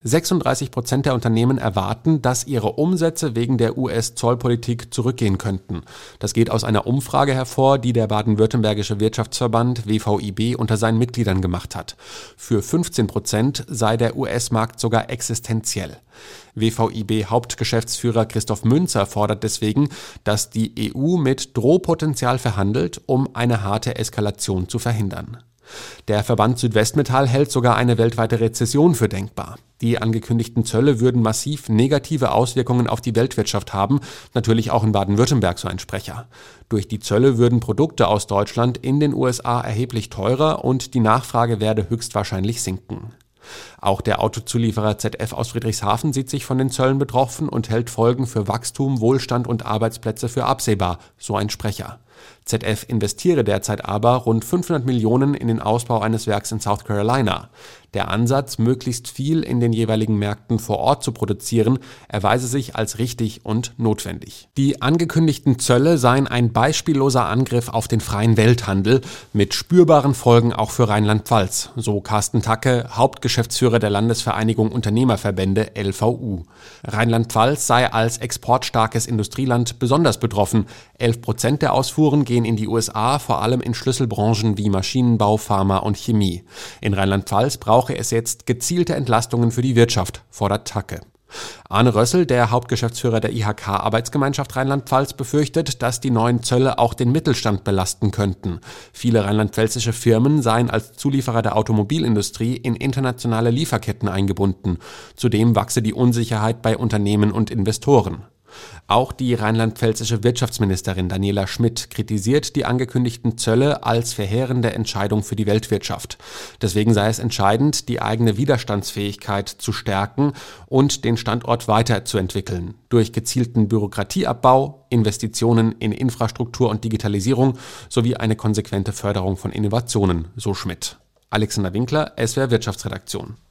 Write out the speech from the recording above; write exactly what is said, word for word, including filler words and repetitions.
sechsunddreißig Prozent der Unternehmen erwarten, dass ihre Umsätze wegen der U S-Zollpolitik zurückgehen könnten. Das geht aus einer Umfrage hervor, die der baden-württembergische Wirtschaftsverband W V I B unter seinen Mitgliedern gemacht hat. Für fünfzehn Prozent sei der U S-Markt sogar existenziell. W V I B-Hauptgeschäftsführer Christoph Münzer fordert deswegen, dass die E U mit Drohpotenzial verhandelt, um eine harte Eskalation zu verhindern. Der Verband Südwestmetall hält sogar eine weltweite Rezession für denkbar. Die angekündigten Zölle würden massiv negative Auswirkungen auf die Weltwirtschaft haben, natürlich auch in Baden-Württemberg, so ein Sprecher. Durch die Zölle würden Produkte aus Deutschland in den U S A erheblich teurer und die Nachfrage werde höchstwahrscheinlich sinken. Auch der Autozulieferer Z F aus Friedrichshafen sieht sich von den Zöllen betroffen und hält Folgen für Wachstum, Wohlstand und Arbeitsplätze für absehbar, so ein Sprecher. Z F investiere derzeit aber rund fünfhundert Millionen in den Ausbau eines Werks in South Carolina. Der Ansatz, möglichst viel in den jeweiligen Märkten vor Ort zu produzieren, erweise sich als richtig und notwendig. Die angekündigten Zölle seien ein beispielloser Angriff auf den freien Welthandel mit spürbaren Folgen auch für Rheinland-Pfalz, so Carsten Tacke, Hauptgeschäftsführer der Landesvereinigung Unternehmerverbände L V U. Rheinland-Pfalz sei als exportstarkes Industrieland besonders betroffen. elf Prozent der Ausfuhren gehen in die U S A, vor allem in Schlüsselbranchen wie Maschinenbau, Pharma und Chemie. In Rheinland-Pfalz brauche es jetzt gezielte Entlastungen für die Wirtschaft, fordert Tacke. Arne Rössel, der Hauptgeschäftsführer der I H K-Arbeitsgemeinschaft Rheinland-Pfalz, befürchtet, dass die neuen Zölle auch den Mittelstand belasten könnten. Viele rheinland-pfälzische Firmen seien als Zulieferer der Automobilindustrie in internationale Lieferketten eingebunden. Zudem wachse die Unsicherheit bei Unternehmen und Investoren. Auch die rheinland-pfälzische Wirtschaftsministerin Daniela Schmidt kritisiert die angekündigten Zölle als verheerende Entscheidung für die Weltwirtschaft. Deswegen sei es entscheidend, die eigene Widerstandsfähigkeit zu stärken und den Standort weiterzuentwickeln. Durch gezielten Bürokratieabbau, Investitionen in Infrastruktur und Digitalisierung sowie eine konsequente Förderung von Innovationen, so Schmidt. Alexander Winkler, S W R Wirtschaftsredaktion.